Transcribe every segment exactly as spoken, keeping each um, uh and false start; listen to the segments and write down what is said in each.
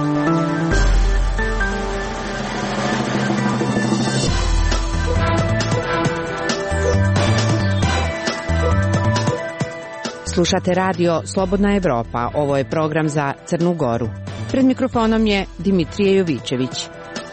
Slušate radio Slobodna Evropa. Ovo je program za Crnu Goru. Pred mikrofonom je Dimitrije Jovićević.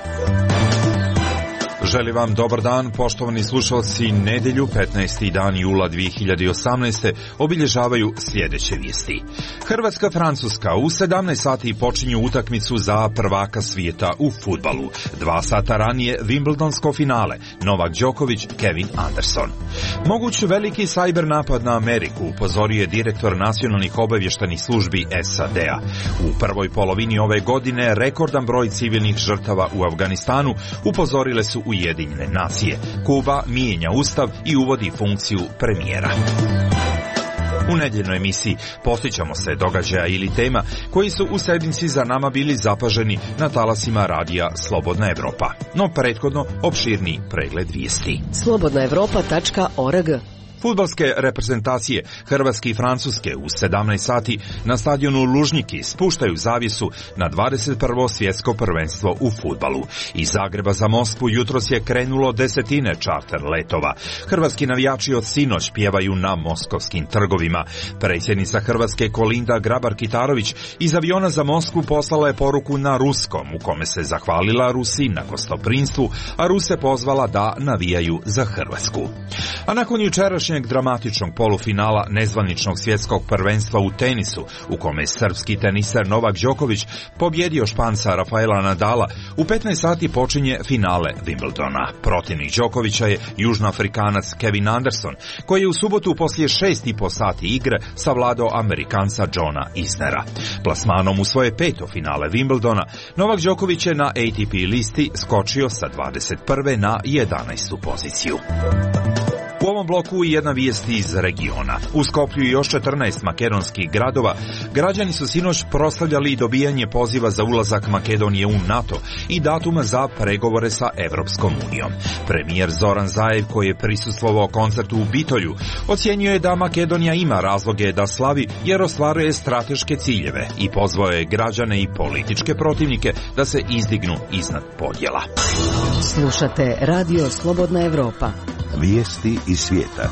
Želim vam dobar dan, poštovani slušalci. Nedelju, petnaesti dan jula dve hiljade osamnaeste. obilježavaju sljedeće vijesti. Hrvatska-Francuska u sedamnaest sati počinju utakmicu za prvaka svijeta u fudbalu. Dva sata ranije Wimbledonsko finale, Novak Đoković, Kevin Anderson. Moguć veliki sajber napad na Ameriku upozorio je direktor nacionalnih obavještajnih službi S A D-a. U prvoj polovini ove godine rekordan broj civilnih žrtava u Afganistanu upozorile su Ujedinjene nacije. Kuba mijenja ustav i uvodi funkciju premijera. U nedjeljnoj emisiji postićemo se događaja ili tema koji su u sedmici za nama bili zapaženi na talasima radija Slobodna Evropa. No prethodno opširni pregled vijesti. slobodna evropa tačka org. Fudbalske reprezentacije Hrvatske i Francuske u sedamnaest sati na stadionu Lužniki spuštaju zavjesu na dvadeset prvo svjetsko prvenstvo u fudbalu. Iz Zagreba za Moskvu jutros je krenulo desetine čarter letova. Hrvatski navijači od sinoć pjevaju na moskovskim trgovima. Predsjednica Hrvatske Kolinda Grabar-Kitarović iz aviona za Moskvu poslala je poruku na ruskom u kome se zahvalila Rusiji na gostoprinstvu, a Ruse pozvala da navijaju za Hrvatsku. A nakon jučerašnjeg dramatičnog polufinala nezvaničnog svjetskog prvenstva u tenisu, u kome je srpski teniser Novak Đoković pobjedio Španca Rafaela Nadala, u petnaest sati počinje finale Wimbledona. Protivnik Đokovića je Južnoafrikanac Kevin Anderson, koji je u subotu poslije šest i po sati igre savladao Amerikanca Johna Isnera. Plasmanom u svoje peto finale Wimbledona, Novak Đoković je na A T P listi skočio sa dvadeset prve na jedanaestu poziciju. U ovom bloku i jedna vijest iz regiona. U Skoplju i još četrnaest makedonskih gradova građani su sinoć proslavljali dobijanje poziva za ulazak Makedonije u NATO i datuma za pregovore sa Evropskom unijom. Premijer Zoran Zaev, koji je prisustvovao koncertu u Bitolju, ocjenjuje je da Makedonija ima razloge da slavi jer ostvaruje strateške ciljeve i pozvao je građane i političke protivnike da se izdignu iznad podjela. Slušate radio Slobodna Evropa. Vijesti iz svijeta.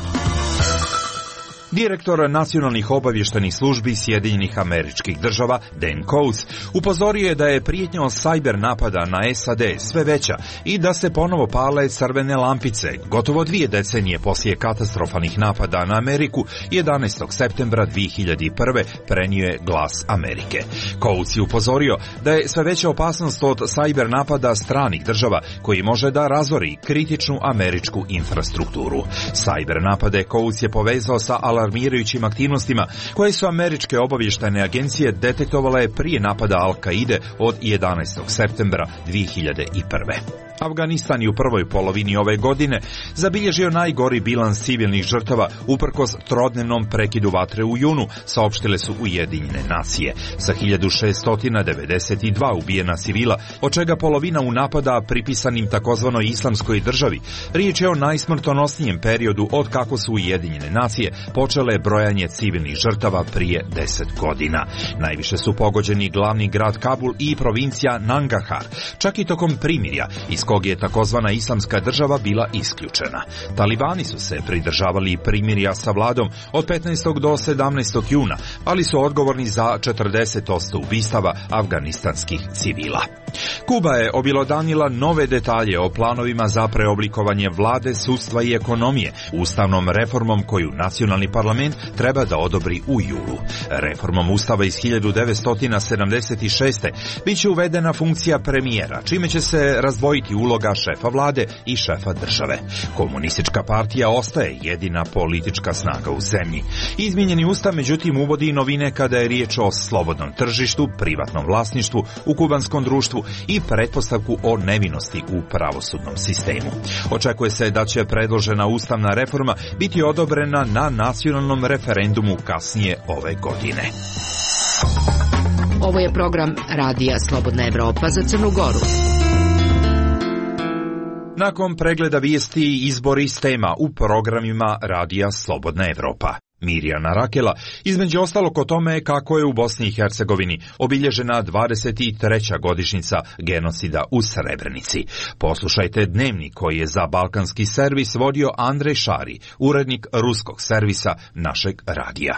Direktor nacionalnih obavještajnih službi Sjedinjenih Američkih Država, Dan Coats, upozorio je da je prijetnja od sajber napada na S A D sve veća i da se ponovo pale crvene lampice, gotovo dvije decenije poslije katastrofalnih napada na Ameriku. jedanaestog septembra dve hiljade prve. prenio je Glas Amerike. Coats je upozorio da je sve veća opasnost od sajber napada stranih država koji može da razori kritičnu američku infrastrukturu. Sajber napade Coats je povezao sa alarmirajućim aktivnostima koje su američke obavještajne agencije detektovale prije napada Al-Kaide od jedanaestog septembra dve hiljade prve. Afganistan je u prvoj polovini ove godine zabilježio najgori bilans civilnih žrtava uprkos trodnevnom prekidu vatre u junu, saopštile su Ujedinjene nacije. Sa hiljadu šeststo devedeset dva ubijena civila, od čega polovina u napada pripisanim takozvanoj islamskoj državi, riječ je o najsmrtonosnijem periodu od kako su Ujedinjene nacije počele brojanje civilnih žrtava prije deset godina. Najviše su pogođeni glavni grad Kabul i provincija Nangarhar, čak i tokom primirja iz kog je takozvana islamska država bila isključena. Talibani su se pridržavali primirja sa vladom od petnaestog do sedamnaestog juna, ali su odgovorni za četrdeset posto ubistava afganistanskih civila. Kuba je obilodanila nove detalje o planovima za preoblikovanje vlade, sudstva i ekonomije ustavnom reformom koju nacionalni parlament treba da odobri u julu. Reformom ustava iz hiljadu devetsto sedamdeset šeste bit će uvedena funkcija premijera, čime će se razdvojiti uloga šefa vlade i šefa države. Komunistička partija ostaje jedina politička snaga u zemlji. Izmijenjeni ustav međutim uvodi novine kada je riječ o slobodnom tržištu, privatnom vlasništvu u kubanskom društvu i pretpostavku o nevinosti u pravosudnom sistemu. Očekuje se da će predložena ustavna reforma biti odobrena na nacionalnom referendumu kasnije ove godine. Ovo je program Radija Slobodna Evropa za Crnu Goru. Nakon pregleda vijesti i izbori s tema u programima Radija Slobodna Evropa. Mirjana Rakela, između ostalog o tome kako je u Bosni i Hercegovini obilježena dvadeset treća godišnjica genocida u Srebrenici. Poslušajte dnevnik koji je za balkanski servis vodio Andrej Šari, urednik ruskog servisa našeg radija.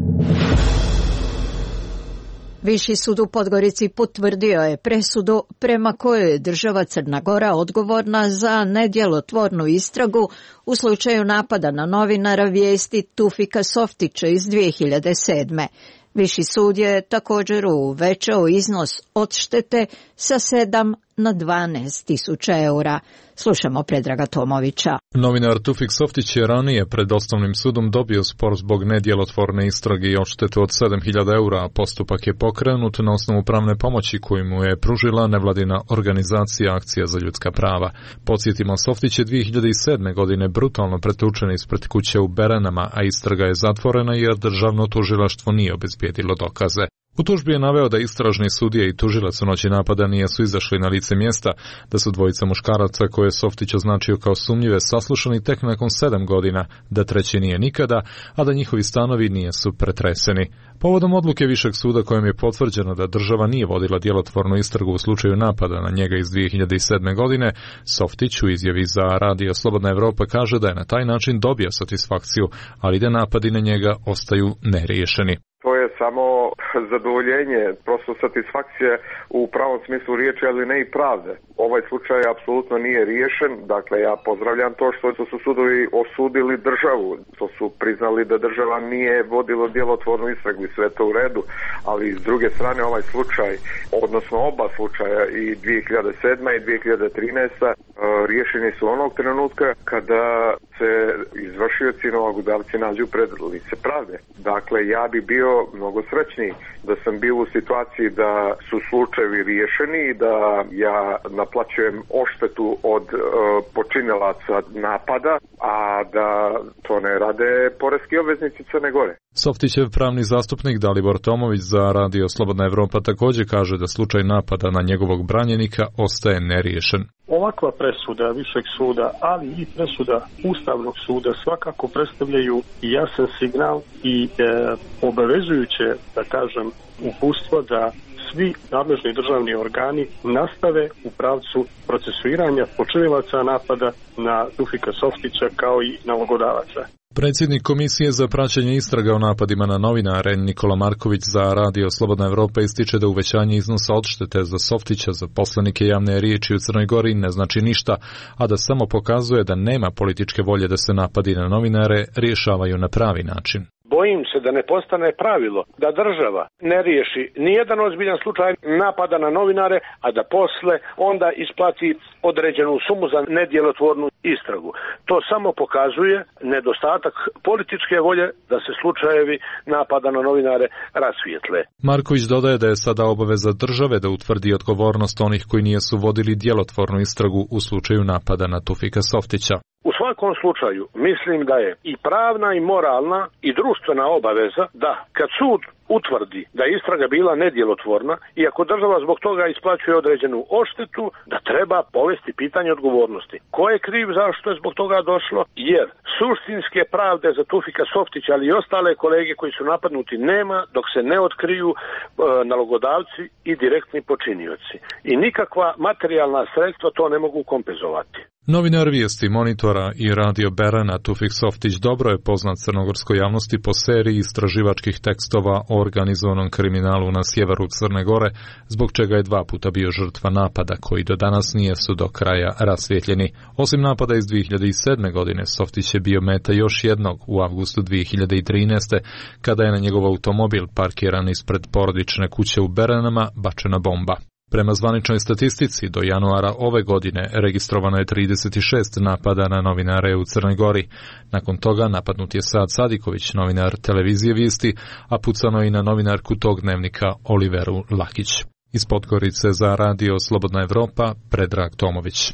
Viši sud u Podgorici potvrdio je presudu prema kojoj je država Crna Gora odgovorna za nedjelotvornu istragu u slučaju napada na novinara Vijesti Tufika Softića iz dvije hiljade sedme. Viši sud je također uvećao iznos odštete sa sedam na dvanaest tisuća eura. Slušamo Predraga Tomovića. Novinar Tufik Softić je ranije pred osnovnim sudom dobio spor zbog nedjelotvorne istrage i odštetu od sedam hiljada eura, a postupak je pokrenut na osnovu pravne pomoći koju mu je pružila nevladina organizacija Akcija za ljudska prava. Podsjetimo, Softić je dvije hiljade sedme. godine brutalno pretučen ispred kuće u Beranama, a istraga je zatvorena jer državno tužilaštvo nije obezbijedilo dokaze. U tužbi je naveo da istražni sudija i tužilac u noći napada nisu izašli na lice mjesta, da su dvojica muškaraca koje je Softić označio kao sumnjive saslušani tek nakon sedam godina, da treći nije nikada, a da njihovi stanovi nisu pretreseni. Povodom odluke Višeg suda kojom je potvrđeno da država nije vodila djelotvornu istragu u slučaju napada na njega iz dvije hiljade sedme. godine, Softić u izjavi za Radio Slobodna Evropa kaže da je na taj način dobio satisfakciju, ali da napadi na njega ostaju neriješeni. To je samo zadovoljenje, prosto satisfakcija u pravom smislu riječi, ali ne i pravde. Ovaj slučaj apsolutno nije riješen, dakle ja pozdravljam to što su sudovi osudili državu, što su priznali da država nije vodila djelotvornu istragu i sve to u redu, ali s druge strane ovaj slučaj, odnosno oba slučaja i dvije hiljade sedma. i dvije hiljade trinaesta. riješeni su onog trenutka kada se izvršioci i nalogodavci nađu pred lice pravde. Dakle, ja bi bio mnogo srećniji da sam bio u situaciji da su slučajevi riješeni i da ja naplaćujem odštetu od e, počinilaca napada, a da to ne rade poreski obveznici Crne Gore. Softićev pravni zastupnik Dalibor Tomović za Radio Slobodna Evropa također kaže da slučaj napada na njegovog branjenika ostaje neriješen. Ovakva presuda Višeg suda, ali i presuda Ustavnog suda svakako predstavljaju jasan signal i e, obavezujuće, da kažem, uputstvo da svi nadležni državni organi nastave u pravcu procesuiranja počinilaca napada na Tufika Softića kao i nalogodavaca. Predsjednik Komisije za praćenje istraga o napadima na novinare Nikola Marković za Radio Slobodna Evropa ističe da uvećanje iznosa odštete za Softića za poslanike javne riječi u Crnoj Gori ne znači ništa, a da samo pokazuje da nema političke volje da se napadi na novinare rješavaju na pravi način. Bojim se da ne postane pravilo da država ne riješi nijedan ozbiljan slučaj napada na novinare, a da posle onda isplati određenu sumu za nedjelotvornu istragu. To samo pokazuje nedostatak političke volje da se slučajevi napada na novinare rasvijetle. Marković dodaje da je sada obaveza države da utvrdi odgovornost onih koji nisu vodili djelotvornu istragu u slučaju napada na Tufika Softića. U svakom slučaju mislim da je i pravna i moralna i društvena obaveza da kad sud utvrdi da je istraga bila nedjelotvorna i ako država zbog toga isplaćuje određenu odštetu, da treba povesti pitanje odgovornosti. Ko je kriv, zašto je zbog toga došlo? Jer suštinske pravde za Tufika Softića, ali i ostale kolege koji su napadnuti nema dok se ne otkriju e, nalogodavci i direktni počinioci. I nikakva materijalna sredstva to ne mogu kompenzovati. Novinar Vijesti, Monitora i Radio Berana Tufik Softić dobro je poznat crnogorskoj javnosti po seriji istraživačkih tekstova o organizovanom kriminalu na sjeveru Crne Gore, zbog čega je dva puta bio žrtva napada koji do danas nisu do kraja rasvjetljeni. Osim napada iz dvije hiljade sedme. godine, Softić je bio meta još jednog u avgustu dvije hiljade trinaeste. kada je na njegov automobil parkiran ispred porodične kuće u Beranama bačena bomba. Prema zvaničnoj statistici, do januara ove godine registrovano je trideset šest napada na novinare u Crnoj Gori. Nakon toga napadnut je Sad Sadiković, novinar televizije Vijesti, a pucano i na novinarku tog dnevnika Oliveru Lakić. Iz Podgorice za Radio Slobodna Evropa, Predrag Tomović.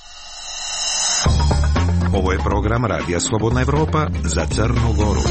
Ovo je program Radija Slobodna Evropa za Crnu Goru.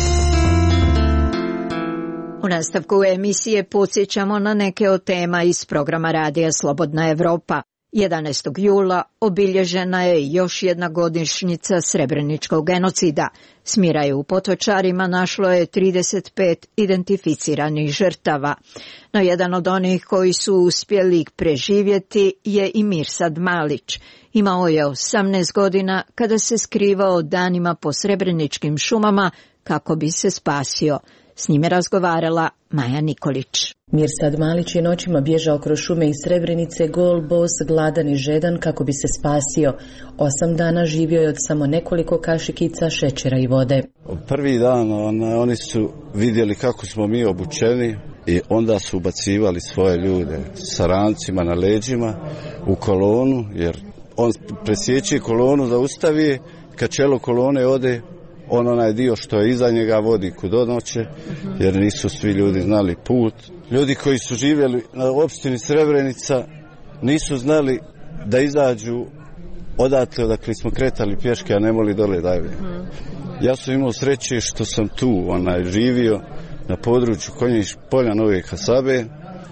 U nastavku emisije podsjećamo na neke od tema iz programa Radija Slobodna Evropa. jedanaestog jula obilježena je još jedna godišnjica Srebreničkog genocida. Smiraju u Potočarima našlo je trideset pet identificiranih žrtava. No jedan od onih koji su uspjeli preživjeti je i Mirsad Malić. Imao je osamnaest godina kada se skrivao danima po srebreničkim šumama kako bi se spasio. S njime razgovarala Maja Nikolić. Mirsad Malić je noćima bježao kroz šume iz Srebrenice, gol, bos, gladan i žedan kako bi se spasio. Osam dana živio je od samo nekoliko kašikica šećera i vode. Prvi dan on, oni su vidjeli kako smo mi obučeni i onda su ubacivali svoje ljude sa rancima na leđima u kolonu, jer on presjeći kolonu, zaustavi, kad čelo kolone ode, on onaj dio što je iza njega vodi kud odnoće, jer nisu svi ljudi znali put. Ljudi koji su živjeli na opštini Srebrenica nisu znali da izađu odatle odakle smo kretali pješke, a ne moli dole dajve. Ja sam imao sreće što sam tu onaj, živio na području Konjić polja Nove Kasabe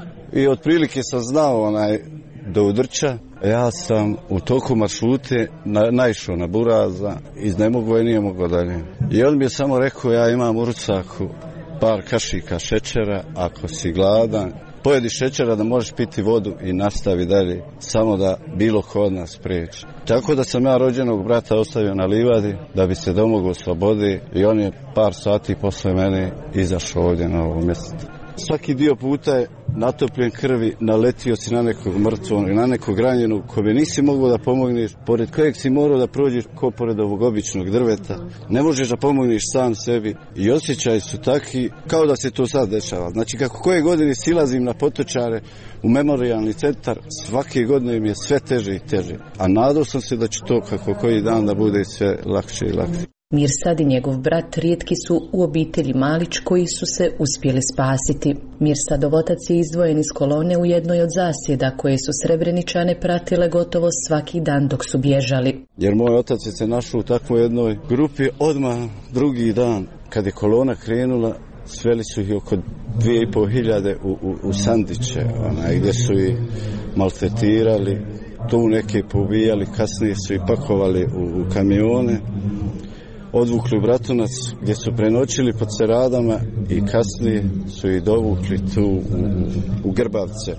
i otprilike sam znao onaj, do Udrča. Ja sam u toku maršrute na, naišao na Buraza, iz ne mogu i nije mogo dalje. I on mi je samo rekao, ja imam u rucaku par kašika šećera, ako si gladan, pojedi šećera da možeš piti vodu i nastavi dalje, samo da bilo ko od nas prijeći. Tako da sam ja rođenog brata ostavio na livadi da bi se domogao slobode i on je par sati posle mene izašao ovdje na ovo mjesto. Svaki dio puta je natopljen krvi, naletio si na nekog mrtvog, na nekog ranjenog kome nisi mogao da pomogneš, pored kojeg si morao da prođeš ko pored ovog običnog drveta. Ne možeš da pomogneš sam sebi i osjećaji su taki kao da se to sad dešava. Znači kako koje godine silazim na Potočare u memorijalni centar, svake godine mi je sve teže i teže. A nadao sam se da će to kako koji dan da bude sve lakše i lakše. Mirsad i njegov brat rijetki su u obitelji Malić koji su se uspjeli spasiti. Mirsadov otac je izdvojen iz kolone u jednoj od zasjeda koje su Srebreničane pratile gotovo svaki dan dok su bježali. Jer moj otac je se našao u takvoj jednoj grupi odmah drugi dan kad je kolona krenula. Sveli su ih oko dvije i pol hiljade u, u, u sandiće, onaj, gdje su ih maltretirali, tu neke pobijali, kasnije su ih pakovali u, u kamione. Odvukli u Bratunac gdje su prenoćili pod Seradama i kasnije su ih dovukli tu u, u Grbavce.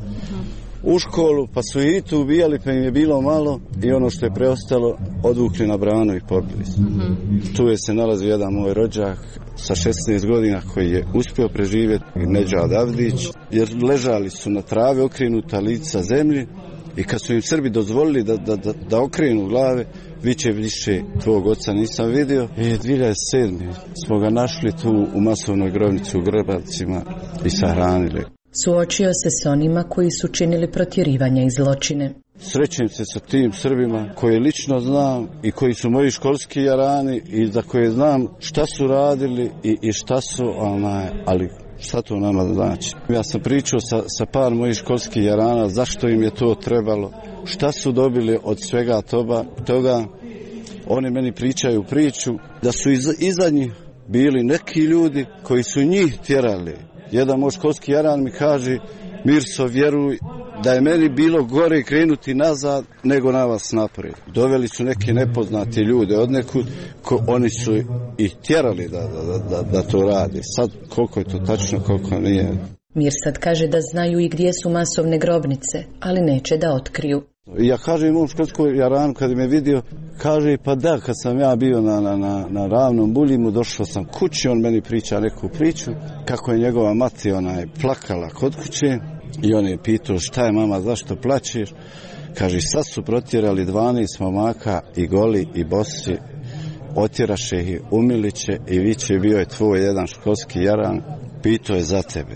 U školu, pa su i tu ubijali, pa im je bilo malo i ono što je preostalo odvukli na branu i pobili su. Tu je se nalazio jedan moj rođak sa šesnaest godina koji je uspio preživjeti, Nedžad Avdić, jer ležali su na travi okrenuta lica zemlji i kad su im Srbi dozvolili da, da, da, da okrenu glave, viće više tvog oca nisam vidio. I dvije hiljade sedme smo ga našli tu u masovnoj grobnici u Grbavcima i sahranili. Suočio se s onima koji su činili protjerivanja i zločine. Srećem se sa tim Srbima koje lično znam i koji su moji školski jarani i za koje znam šta su radili i, i šta su, onaj, ali šta to nama znači. Ja sam pričao sa, sa par mojih školskih jarana zašto im je to trebalo, šta su dobili od svega toga. toga. Oni meni pričaju priču da su iz, iza njih bili neki ljudi koji su njih tjerali. Jedan moj školski jaran mi kaže, Mirso, vjeruj da je meni bilo gore krenuti nazad nego na vas naprijed. Doveli su neke nepoznate ljude od nekud, ko, oni su ih tjerali da, da, da, da to radi. Sad koliko je to tačno, koliko nije. Mirsad kaže da znaju i gdje su masovne grobnice, ali neće da otkriju. Ja kažem mom školskom jaranu kad me vidio, kaže pa da, kad sam ja bio na, na, na, na Ravnom Buljimu, došao sam kući, on meni priča neku priču, kako je njegova mati onaj plakala kod kuće i on je pitao šta je mama, zašto plačeš? Kaže, sad su protjerali dvanaest momaka i goli i bosi, otjeraše ih umiliće i viće, bio je tvoj jedan školski jaran, pitao je za tebe.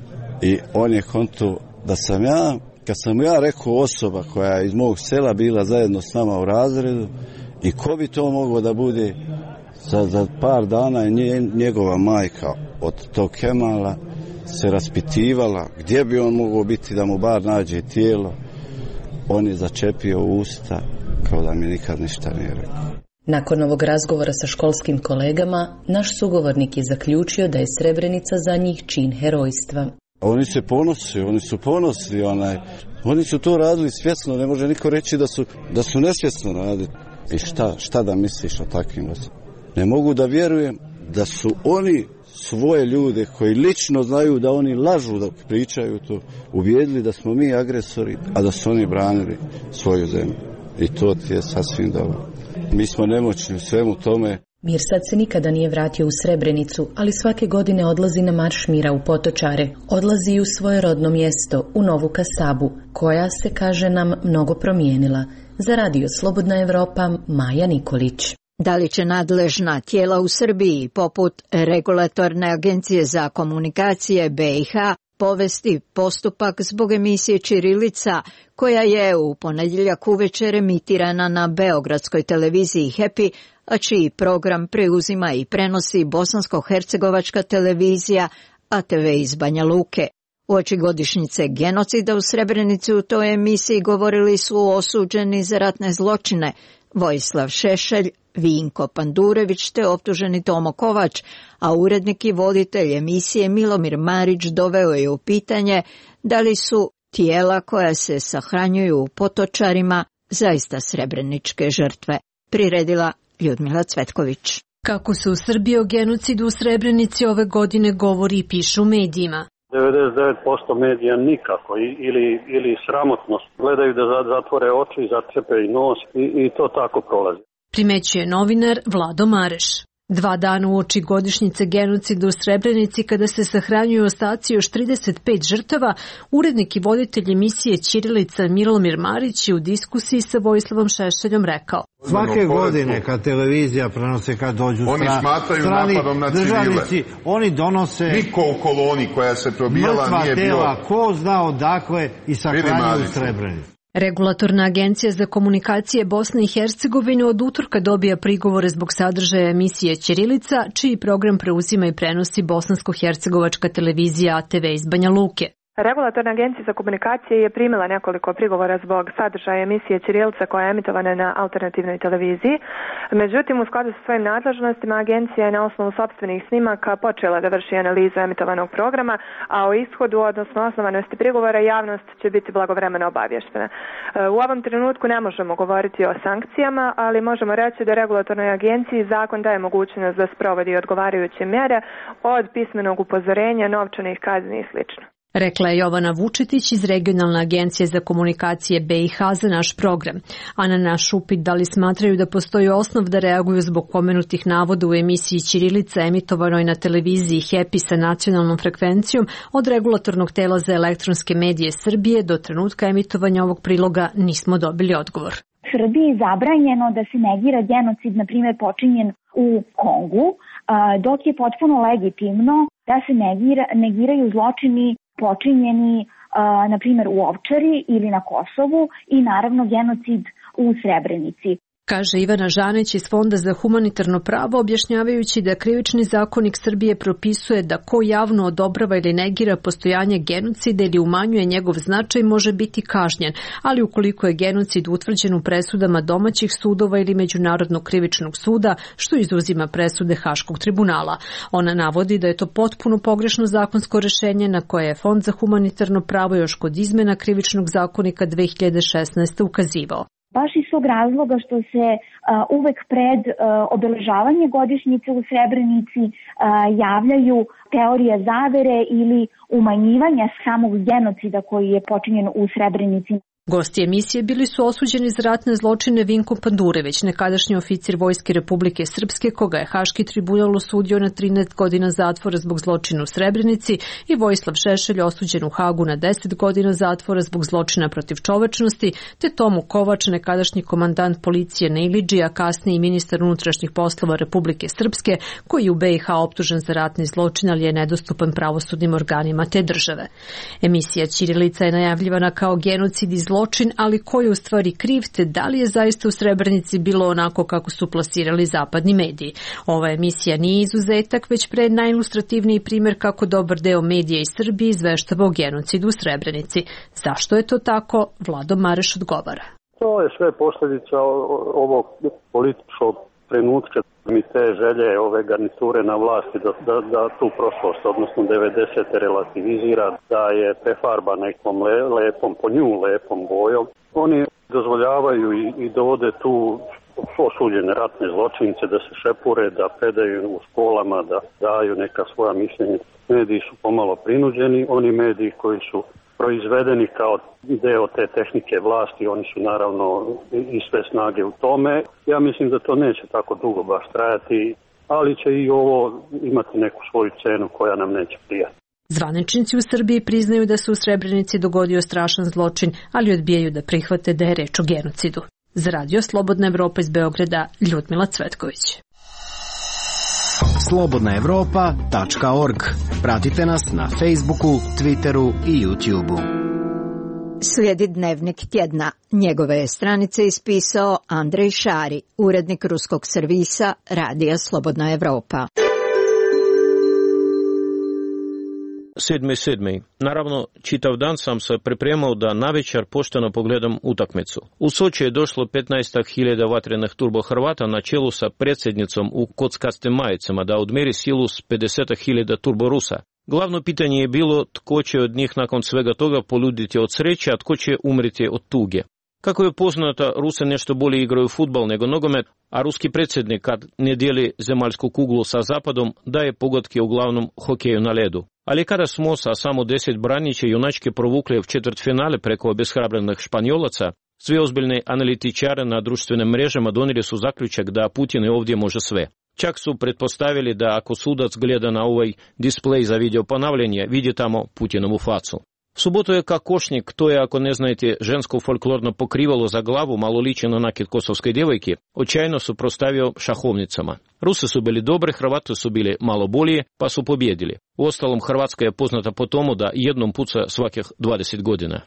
I on je konto da sam ja, kad sam ja rekao osoba koja je iz mog sela bila zajedno s nama u razredu i ko bi to moglo da bude, za, za par dana je nje, njegova majka od tog Kemala se raspitivala gdje bi on mogao biti da mu bar nađe tijelo. On je začepio usta kao da mi nikad ništa nije rekao. Nakon ovog razgovora sa školskim kolegama, naš sugovornik je zaključio da je Srebrenica za njih čin herojstva. Oni se ponose, oni su ponosni, onaj, oni su to radili svjesno, ne može niko reći da su, da su nesvjesno radili. I šta, šta da misliš o takvim osobama? Ne mogu da vjerujem da su oni svoje ljude koji lično znaju da oni lažu dok pričaju to, uvijedili da smo mi agresori, a da su oni branili svoju zemlju. I to ti je sasvim dobro. Mi smo nemoćni u svemu tome. Mirsad se nikada nije vratio u Srebrenicu, ali svake godine odlazi na Marš mira u Potočare. Odlazi i u svoje rodno mjesto, u Novu Kasabu, koja se, kaže nam, mnogo promijenila. Za Radio Slobodna Evropa, Maja Nikolić. Da li će nadležna tijela u Srbiji, poput Regulatorne agencije za komunikacije B i H, povesti postupak zbog emisije Ćirilica, koja je u ponedjeljak uvečer emitirana na beogradskoj televiziji Happy, a čiji program preuzima i prenosi bosansko-hercegovačka televizija A T V iz Banja Luke. Uoči godišnjice genocida u Srebrenici u toj emisiji govorili su osuđeni za ratne zločine Vojislav Šešelj, Vinko Pandurević te optuženi Tomo Kovač, a urednik i voditelj emisije Milomir Marić doveo je u pitanje da li su tijela koja se sahranjuju u Potočarima zaista srebreničke žrtve. Priredila Ljudmila Cvetković. Kako se u Srbiji o genocidu u Srebrenici ove godine govori i piše u medijima. devedeset devet posto medija nikako ili, ili sramotnost. Gledaju da zatvore oči, začepe i nos i, i to tako prolazi. Primećuje novinar Vlado Mareš. Dva dana uoči godišnjice genocida u Srebrenici, kada se sahranjuju ostaci još trideset pet žrtava, urednik i voditelj emisije Ćirilica Milomir Marić je u diskusiji sa Vojislavom Šešeljom rekao: svake godine kad televizija prenose, kad dođu oni stra, smatraju strani napadom na državnici, oni donose niko u koloni koja se probijala nije bio. Mrtva tela, ko zna odakle i sahranjuju Srebrenicu. Regulatorna agencija za komunikacije Bosne i Hercegovine od utorka dobija prigovore zbog sadržaja emisije Ćirilica, čiji program preuzima i prenosi bosansko-hercegovačka televizija A T V iz Banja Luke. Regulatorna agencija za komunikacije je primila nekoliko prigovora zbog sadržaja emisije Ćirilica koja je emitovana na alternativnoj televiziji. Međutim, u skladu sa svojim nadležnostima, agencija je na osnovu sopstvenih snimaka počela da vrši analizu emitovanog programa, a o ishodu, odnosno osnovanosti prigovora, javnost će biti blagovremeno obavještena. U ovom trenutku ne možemo govoriti o sankcijama, ali možemo reći da regulatornoj agenciji zakon daje mogućnost da sprovodi odgovarajuće mjere od pismenog upozorenja, novčanih kazni i sl. Rekla je Jovana Vučetić iz Regionalne agencije za komunikacije B i H za naš program. A na naš upit da li smatraju da postoji osnov da reaguju zbog pomenutih navoda u emisiji Ćirilica emitovanoj na televiziji Happy sa nacionalnom frekvencijom od Regulatornog tela za elektronske medije Srbije, do trenutka emitovanja ovog priloga nismo dobili odgovor. Srbiji je zabranjeno da se negira genocid, na primjer, počinjen u Kongu, dok je potpuno legitimno da se negira, negiraju zločini počinjeni, na primjer, u Ovčari ili na Kosovu i naravno genocid u Srebrenici. Kaže Ivana Žanić iz Fonda za humanitarno pravo, objašnjavajući da krivični zakonik Srbije propisuje da ko javno odobrava ili negira postojanje genocida ili umanjuje njegov značaj može biti kažnjen, ali ukoliko je genocid utvrđen u presudama domaćih sudova ili Međunarodnog krivičnog suda, što izuzima presude Haškog tribunala. Ona navodi da je to potpuno pogrešno zakonsko rešenje na koje je Fond za humanitarno pravo još kod izmena krivičnog zakonika dve hiljade šesnaeste. ukazivao. Baš iz tog razloga što se uh, uvek pred uh, obeležavanje godišnjice u Srebrenici uh, javljaju teorije zavere ili umanjivanja samog genocida koji je počinjen u Srebrenici. Gosti emisije bili su osuđeni za ratne zločine Vinko Pandurević, nekadašnji oficir Vojske Republike Srpske, koga je Haški tribunal osudio na trinaest godina zatvora zbog zločina u Srebrenici, i Vojislav Šešelj, osuđen u Hagu na deset godina zatvora zbog zločina protiv čovečnosti, te Tomu Kovač, nekadašnji komandant policije na Ilidži, a kasnije i ministar unutrašnjih poslova Republike Srpske, koji je u B i H optužen za ratni zločin, ali je nedostupan pravosudnim organima te države. Emisija Ćirilica je najavljivana kao genocid i zločin, ali ko je u stvari kriv, te da li je zaista u Srebrenici bilo onako kako su plasirali zapadni mediji. Ova emisija nije izuzetak, već pre najilustrativniji primjer kako dobar deo medija iz Srbije izveštava o genocidu u Srebrenici. Zašto je to tako? Vlado Mareš odgovara. To je sve posljedica ovog političkog trenutka mi te želje ove garniture na vlasti da, da, da tu prošlost, odnosno devedesete relativizira, da je prefarba nekom le, lepom, po nju lepom bojom. Oni dozvoljavaju i, i dovode tu osuđene ratne zločince da se šepure, da predaju u školama, da daju neka svoja mišljenja. Mediji su pomalo prinuđeni, oni mediji koji su proizvedeni kao deo te tehnike vlasti, oni su naravno i sve snage u tome. Ja mislim da to neće tako dugo baš trajati, ali će i ovo imati neku svoju cenu koja nam neće prijati. Zvaničnici u Srbiji priznaju da se u Srebrenici dogodio strašan zločin, ali odbijaju da prihvate da je reč o genocidu. Za radio Slobodna Evropa iz Beograda, Ljudmila Cvetković. slobodna evropa tačka org. Pratite nas na Facebooku, Twitteru i YouTubeu. Slijedi dnevnik tjedna. Njegove je stranice ispisao Andrej Šari, urednik ruskog servisa Radija Slobodna Evropa. Sedmi sedmi. Naravno, čitav dan sam se pripremao da navečer pošteno pogledam utakmicu. U Soči je došlo petnaest hiljada vatrenih turbo Hrvata na čelu sa predsjednicom u kockastim majicama da odmeri silu s pedeset hiljada turbo Rusa. Glavno pitanje je bilo tko će od njih nakon svega toga poluditi od sreće, a tko će umriti od tuge. Kako je poznato, Rusi nešto bolje igraju fudbal nego nogomet, a ruski predsjednik kad ne dijeli zemaljsku kuglu sa zapadom daje pogodke uglavnom hokeju na ledu. Ali kada smo sa samo deset branića junački provukli v četvrtfinale preko obeshrabrenih Španjolaca, svi ozbiljni analitičari na društvenim mrežama donijeli su zaključak da Putin ovdje može sve. Čak su pretpostavili da ako sudac gleda na ovaj displej za video ponavljanje, vidi tamo Putinovu facu. V subotu je kakošnik, to je, ako ne znate, žensko folklorno pokrivalo za glavu, malo liči na nakit kosovske djevojke, očajno su prostavio šahovnicama. Rusi su bili dobri, Hrvati su bili malo bolje, pa su pobjedili. Uostalom, Hrvatska je poznata po tomu da jednom puca svakih dvadeset godina.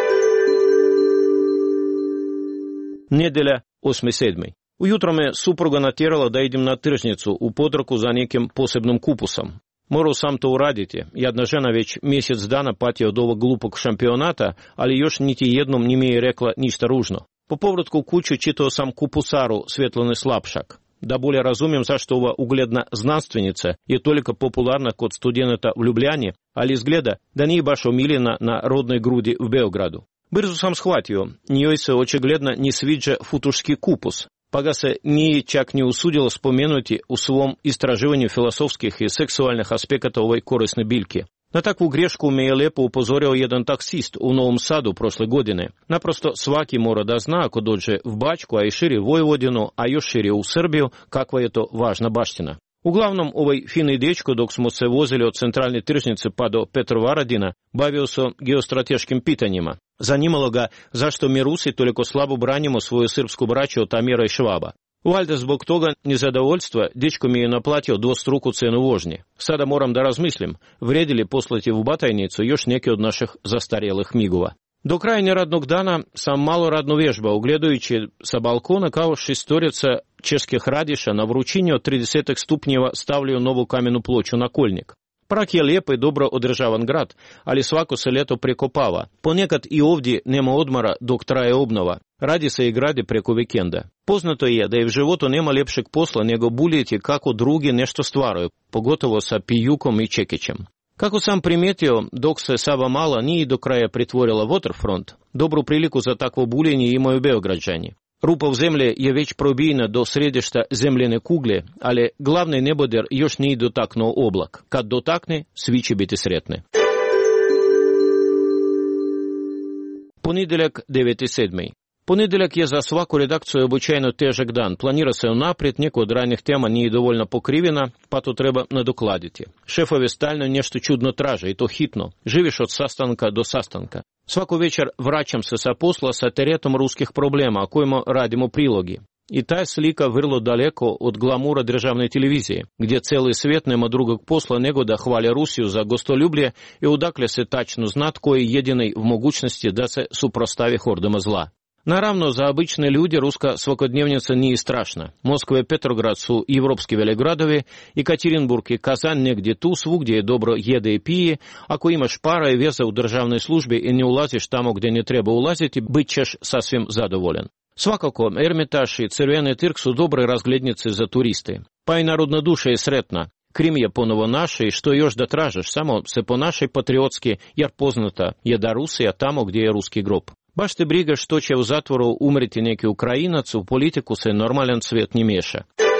Nedjelja, osmi sedmi. Ujutro me supruga natjerala da idem na tržnicu u Podroku za nekim posebnom kupusom. Morao sam to uraditi. Jedna žena već mjesec dana pati od ovog glupog šampionata, ali još niti jednom nije mi je rekla ništa ružno. Po povratku u kuću čitao sam Kupusaru Svjetlane Slapšak. Da bolje razumijem zašto ova ugledna znanstvenica je toliko popularna kod studenata u Ljubljani, ali izgleda da nije baš omiljena na rodnoj grudi u Beogradu. Brzo sam shvatio, njoj se očigledno ne sviđa futuški kupus, pa ga se nije čak ni usudilo spomenuti u svom istraživanju filosofskih i seksualnih aspekata ovoj korisne biljke. Na takvu grešku me je lijepo upozorio jedan taksist u Novom Sadu prošle godine. Naprosto svaki mora da zna ako dođe v Bačku, a i širi Vojvodinu, a još širi u Srbiju, kakva je to važna baština. Uglavnom, ovaj fini dečko, dok smo se vozili od centralne tržnice pa do Petrovaradina, bavio se geostrateškim pitanjima. Zanimalo ga zašto mi Rusi toliko slabo branimo svoju srpsku braću od Tamira i Švaba. Valjda zbog toga nezadovoljstva dečko mi je naplatio dvostruku cenu vožnje. Sada moram da razmislim, vredi li poslati u Batajnicu još neke od naših zastarjelih migova. Do kraja radnog dana sam malo radno vježbao, gledajući sa balkona kao šestorica českih radiša na vrućini od trideset stupnjeva stavljaju novu kamenu ploču na Koljnik. Prag je lijep i dobro održavan grad, ali svako se ljeto prekopava. Ponekad i ovdje nema odmora dok traje obnova. Radi se i gradi preko vikenda. Poznato je da je v životu nema ljepšeg posla nego buljeti kako drugi nešto stvaraju, pogotovo sa pijukom i čekićem. Kako sam primijetio, dok se Sava Mala nije do kraja pretvorila waterfront, dobru priliku za takvo buljenje imaju Beograđani. Rupa u zemlji je već probijena do središta zemljene kugle, ali glavni neboder još nije dotaknuo oblak. Kad dotakne, svi će biti sretni. Ponedjeljak, deveti sedmi. Ponedjeljak je za svaku redakciju običajno težak dan. Planira se unaprijed, neko od ranjih tema nije dovoljno pokrivena, pa to treba nadokladiti. Šefovi stalno nešto čudno traže i to hitno. Živiš od sastanka do sastanka. Svako večer vraćam se sa posla sa teretom ruskih problema, o kojima radimo prilogi. I ta je slika vrlo daleko od glamura državne televizije, gdje cijeli svijet nema drugog posla nego da hvali Rusiju za gostoljublje i odakle se tačno zna tko je jedini v mogućnosti da se suprostavi hordama zla. Naravno, za obične ljudi ruska svakodnevnica nije strašna. Moskva i Petrograd su evropski velegradovi, Ekaterinburg i Kazan negdje tu, svugdje je dobro jede i pije. Ako imaš para i veza u državnoj službi i ne ulaziš tamo gdje ne treba ulaziti, bit ćeš sasvim zadovoljan. Svakako, Ermitaž i Crveni trg su dobre razglednice za turiste. Pa i narodna duša je sretna. Krim je ponovo naše i što još da tražeš, samo se ponašaj patriotski, jer poznata je da Rusija tamo gdje je ruski grob. Baš te briga što će u zatvoru umreti neki Ukrajinac, u politiku se normalan svijet ne miješa.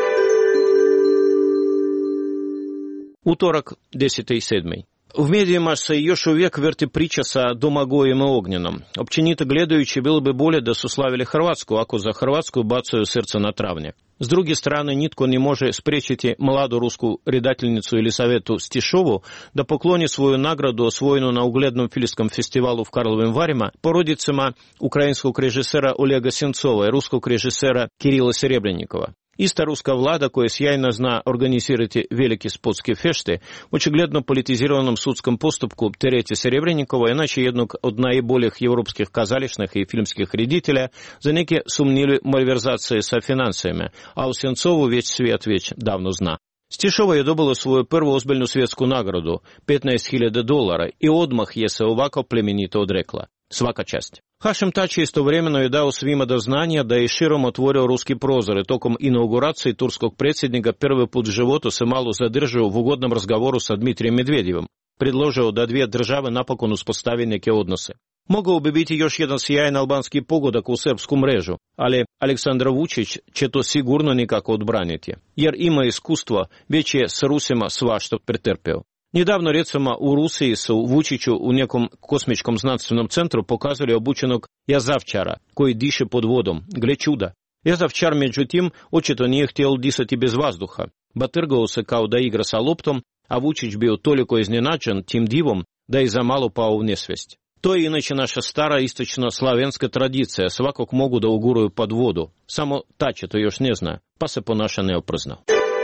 Utorak, deseti sedmi. U medijima se još uvijek vrti priča sa Domagojem i Ognjenom. Općenito gledajući, bilo bi bolje da su slavili Hrvatsku, ako za Hrvatsku bacaju srce na travnjak. S druge strane, nitko ne može spriječiti mladu rusku redateljnicu Elisavetu Stišovu da pokloni svoju nagradu osvojenu na uglednom filmskom festivalu u Karlovim Varima porodicama ukrajinskog režisera Olega Sencova i ruskog režisera Kirila Serebrennikova. Ista ruska vlada koja sjajno zna organizirati velike sportske fešte, očigledno politiziranom sudskom postupku tereti Serebrennikova, inače jednog od najboljih europskih kazališnih i filmskih reditelja, za neke sumnjive malverzacije sa financijama, a u Sencovu već svijet već davno zna. Stišova je dobila svoju prvu ozbiljnu svjetsku nagradu, petnaest hiljada dolara, i odmah je se ovako plemenito odrekla. Svaka čast. Hašim Tači istovremeno je dao svima do znanja da je širom otvorio ruski prozor. Tokom inauguracije turskog predsjednika prvi put u životu se malo zadržao u ugodnom razgovoru sa Dmitrijem Medvedjevom. Predložio da dvije države napokon uspostavi neke odnose. Mogao bi biti još jedan sjajan albanski pogodak u srpsku mrežu, ali Aleksandar Vučić će to sigurno nikako odbraniti, jer ima iskustva, već je s Rusima svašta pretrpeo. Nedavno, recimo, u Rusiji su Vučiću u nekom kosmičkom znanstvenom centru pokazali obučenog jazavčara koji diše pod vodom. Gle čuda. Jazavčar, međutim, očito nije htjel disati bez vazduha. Batrgao se kao da igra sa loptom, a Vučić bio toliko iznenađen tim divom da je za malo pao u nesvijest. To je inače naša stara istočno-slavenska tradicija, svakog mogu da uguruju pod vodu. Samo Tači to još ne zna, pa se ponaša neoprezno.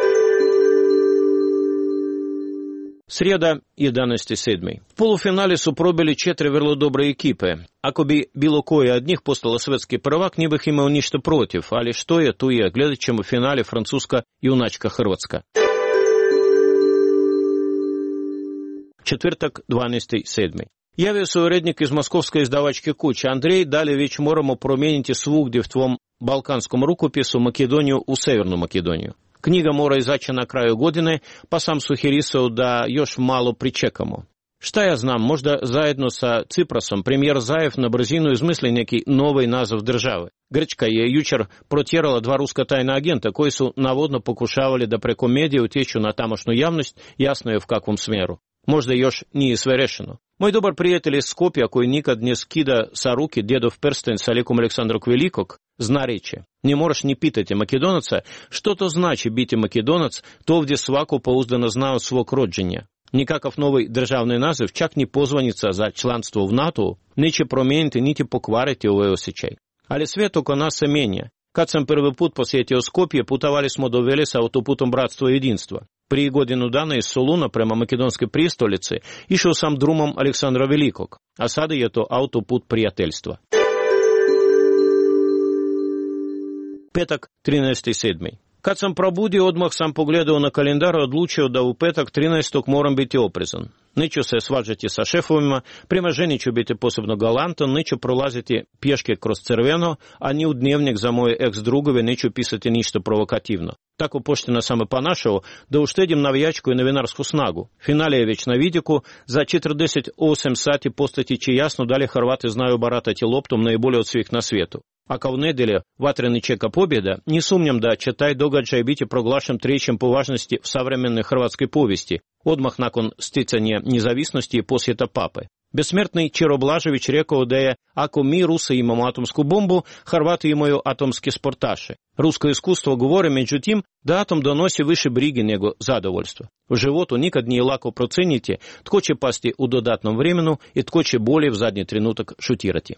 Srijeda, jedanaesti sedmi. U polufinale su probili četiri vrlo dobre ekipe. Ako bi bilo koja od njih postala svetski prvak, ne bih imao ništa protiv, ali što je, tu je. Gledat ćemo finale Francuska junačka Hrvatska. Četvrtak, dvanaesti sedmi. Javio se urednik iz moskovske izdavačke kuće. Andrej, dalje već moramo promijeniti svugdje v tvom balkanskom rukopisu Makedoniju u Severnu Makedoniju. Knjiga mora izaći na kraju godine, pa sam sugerisao da još malo pričekamo. Šta ja znam, možda zajedno sa Ciprasom premijer Zajev na brzinu izmisli neki novi naziv države. Grčka je jučer protjerala dva ruska tajna agenta koji su navodno pokušavali da preko medija utječu na tamošnju javnost, jasno je v kakvom smjeru. Možda još nije sve rešeno. Moj dobar prijatelj iz Skopja, koji nikad ne skida sa ruke djedov prsten sa likom Aleksandra Velikog, zna reći: ne moraš ni pitati Makedonaca što to znači biti Makedonac, to ovdje svako pouzdano zna od svog rođenja. Nikakav novi državni naziv, čak ni pozvanica za članstvo u NATO, neće promijeniti niti pokvariti ovaj osjećaj. Ali svijet oko nas se mijenja. Kad sam prvi put posjetio Skopje, putovali smo do Velesa autoputom Bratstva i jedinstva. Prije godinu dana iz Soluna prema makedonske prijestolnici išao sam drumom Aleksandra Velikog, a sada je to autoput prijateljstva. Petak, trinaesti sedmi. Kad sam probudio, odmah sam pogledao na kalendar i odlučio da u petak trinaestog moram biti oprezan. Neću se svađati sa šefovima, prema ženi ću biti posebno galantan, neću prolaziti pješke kroz crveno, a ni u dnevnik za moje ex-drugove neću pisati ništa provokativno. Tako pošteno sam ponašao da uštedim navijačku i novinarsku snagu. Finale je već na vidiku, za četrdeset osam sati postati će jasno da li Hrvati znaju baratati loptom najbolje od svih na svijetu. A kao nedjelje vatreni čeka pobjeda, ne sumnjam da će taj događaj biti proglašen trećim po važnosti v savremenoj hrvatskoj povijesti, odmah nakon sticanja nezavisnosti i posjeta pape. Besmrtni Čiro Blažević rekao da je, ako mi Rusi imamo atomsku bombu, Hrvati imaju atomske sportaše. Rusko iskustvo govori, međutim, da atom donosi više brige nego zadovoljstva. U životu nikad nije lako proceniti tko će pasti u dodatnom vremenu i tko će bolje v zadnji trenutak šutirati.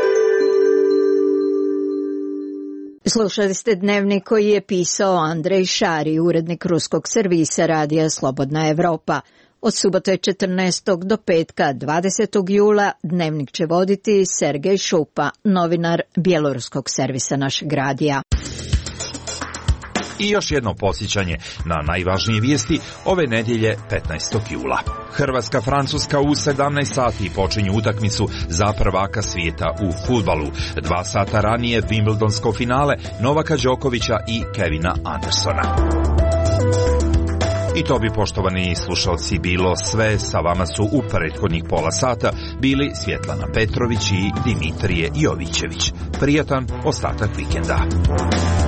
Slušali ste dnevnik koji je pisao Andrej Šari, urednik ruskog servisa radija Slobodna Evropa. Od subote četrnaestog do petka dvadesetog jula dnevnik će voditi Sergej Šupa, novinar bjeloruskog servisa našeg radija. I još jedno podsjećanje na najvažnije vijesti ove nedjelje petnaestog jula. Hrvatska-Francuska u sedamnaest sati počinju utakmicu za prvaka svijeta u fudbalu. Dva sata ranije Wimbledonsko finale Novaka Đokovića i Kevina Andersona. I to bi, poštovani slušalci, bilo sve. Sa vama su u prethodnih pola sata bili Svjetlana Petrović i Dimitrije Jovićević. Prijatan ostatak vikenda.